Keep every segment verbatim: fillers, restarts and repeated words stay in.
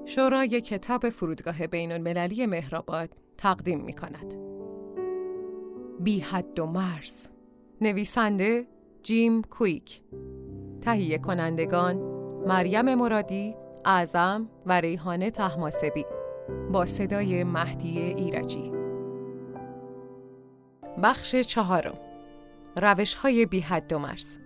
شورای کتاب فرودگاه بین‌المللی مهرآباد تقدیم می کند. بی حد و مرز. نویسنده جیم کویک. تهیه کنندگان مریم مرادی، اعظم و ریحانه طهماسبی. با صدای مهدی ایرجی. بخش چهارم. روش‌های بی حد و مرز.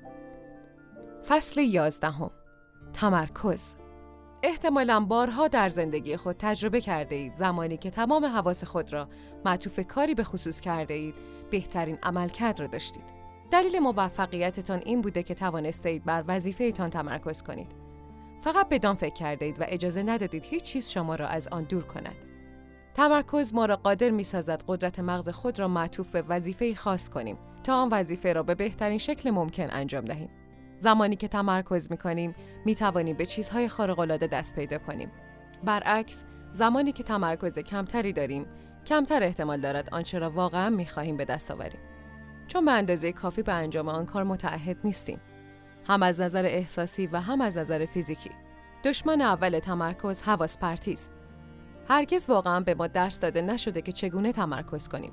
فصل یازدهم. تمرکز. احتمالاً بارها در زندگی خود تجربه کرده اید زمانی که تمام حواس خود را معطوف کاری به خصوص کرده اید بهترین عملکرد را داشتید. دلیل موفقیتتان این بوده که توانسته اید بر وظیفه‌تان تمرکز کنید. فقط بدان فکر کرده اید و اجازه ندادید هیچ چیز شما را از آن دور کند. تمرکز ما را قادر می‌سازد قدرت مغز خود را معطوف به وظیفه‌ای خاص کنیم تا آن وظیفه را به بهترین شکل ممکن انجام دهیم. زمانی که تمرکز می‌کنیم می‌توانیم به چیزهای خارق‌العاده دست پیدا کنیم. برعکس، زمانی که تمرکز کمتری داریم، کمتر احتمال دارد آنچه را واقعاً می‌خواهیم به دست آوریم. چون به اندازه کافی به انجام آن کار متعهد نیستیم. هم از نظر احساسی و هم از نظر فیزیکی. دشمن اول تمرکز حواس پرتی است. هرگز واقعاً به ما درس داده نشده که چگونه تمرکز کنیم.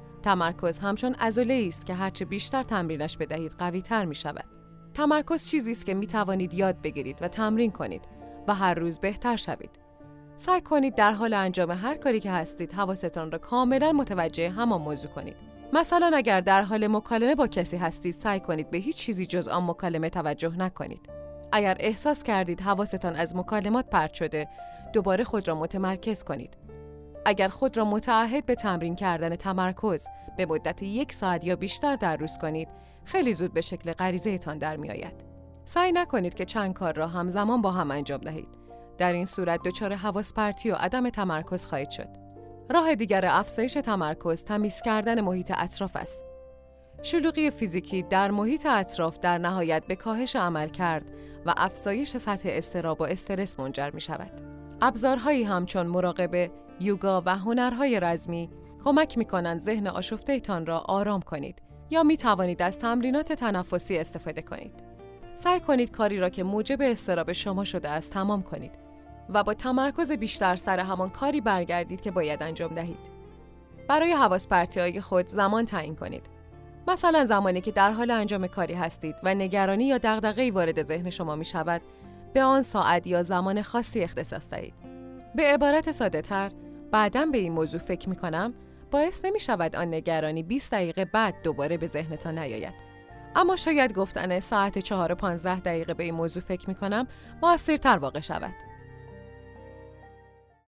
تمرکز همچون عضله‌ای است که هرچه بیشتر تمرینش بدهید قوی‌تر می‌شود. تمرکز چیزی است که می توانید یاد بگیرید و تمرین کنید و هر روز بهتر شوید. سعی کنید در حال انجام هر کاری که هستید حواستان را کاملا متوجه همان موضوع کنید. مثلا اگر در حال مکالمه با کسی هستید سعی کنید به هیچ چیزی جز آن مکالمه توجه نکنید. اگر احساس کردید حواستان از مکالمات پرت شده دوباره خود را متمرکز کنید. اگر خود را متعهد به تمرین کردن تمرکز به مدت یک ساعت یا بیشتر در روز کنید خیلی زود به شکل غریزه‌تان در می آید. سعی نکنید که چند کار را همزمان با هم انجام دهید. در این صورت دچار حواس پرتی و عدم تمرکز خواهید شد. راه دیگر افزایش تمرکز تمیز کردن محیط اطراف است. شلوغی فیزیکی در محیط اطراف در نهایت به کاهش عملکرد و افزایش سطح اضطراب و استرس منجر می شود. ابزارهایی همچون مراقبه، یوگا و هنرهای رزمی کمک می کنند ذهن آشفته‌تان را آرام کنید. یا می توانید از تمرینات تنفسی استفاده کنید. سعی کنید کاری را که موجب اضطراب شما شده است تمام کنید و با تمرکز بیشتر سر همان کاری برگردید که باید انجام دهید. برای حواس پرتی‌های خود زمان تعیین کنید. مثلا زمانی که در حال انجام کاری هستید و نگرانی یا دغدغه‌ای وارد ذهن شما می شود، به آن ساعت یا زمان خاصی اختصاص دهید. به عبارت ساده‌تر، بعداً به این موضوع فکر می کنم باعث نمی شود آن نگرانی بیست دقیقه بعد دوباره به ذهنتان نیاید. اما شاید گفتن ساعت چهار و پانزده دقیقه به این موضوع فکر می کنم موثرتر واقع شود.